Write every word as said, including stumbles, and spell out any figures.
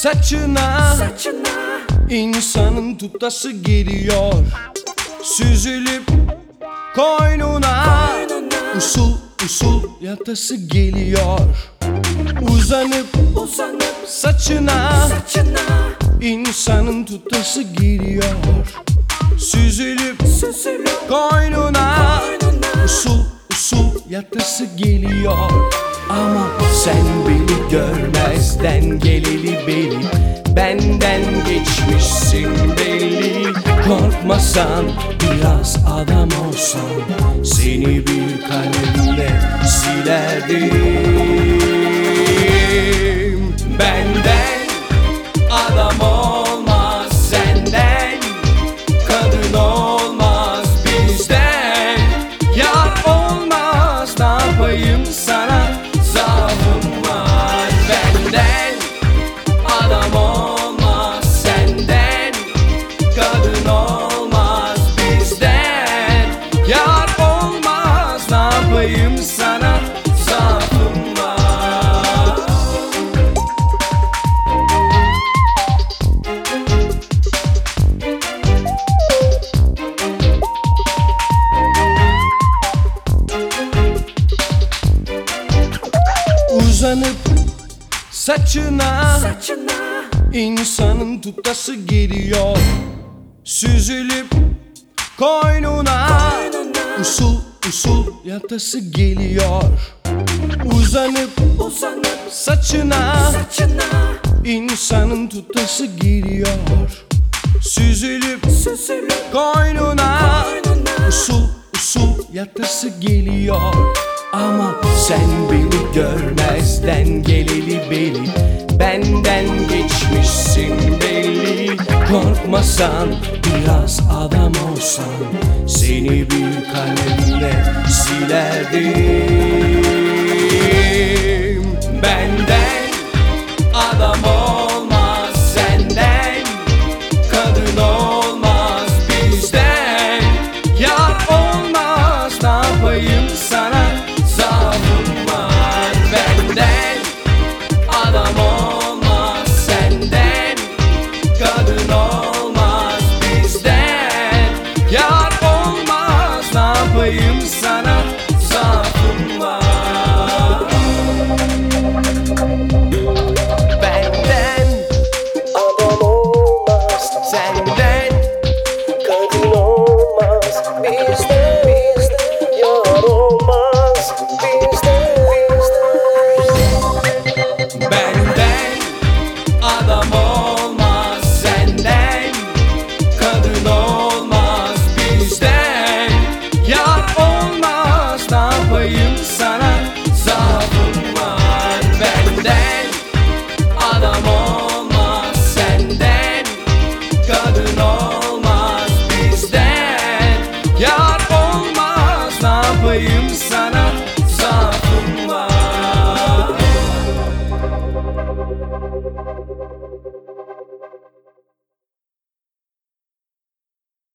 saçına, saçına insanın tutası geliyor. Süzülüp koynuna, Koynuna. usul usul yatası geliyor. Uzanıp uzanıp saçına, saçına insanın tutası geliyor. Süzülüp süzülüp koynuna, koynuna. usul usul yatası geliyor. Ama sen beni görmezden geleli beni, benden geçmişsin belli. Korkmasan, biraz adam olsan, seni bir kalemle silerdim. Benden adam olmaz, senden kadın olmaz, bizden yar olmaz. Ne yapayım sana, zaafım var. Benden adam olmaz, senden kadın olmaz, bizden yar olmaz. Ne yapayım sana, zaafım var. Uzanıp saçına, saçına insanın tutası geliyor. Süzülüp koynuna, Koynuna. usul usul yatası geliyor. Uzanıp uzanıp saçına, saçına insanın tutası geliyor. Süzülüp süzülüp koynuna, koynuna. usul usul yatası geliyor. Ama sen beni görmezden geleli beni, benden geçmişsin belli. Korkmasan, biraz adam olsan, seni bir kalemle silerdim.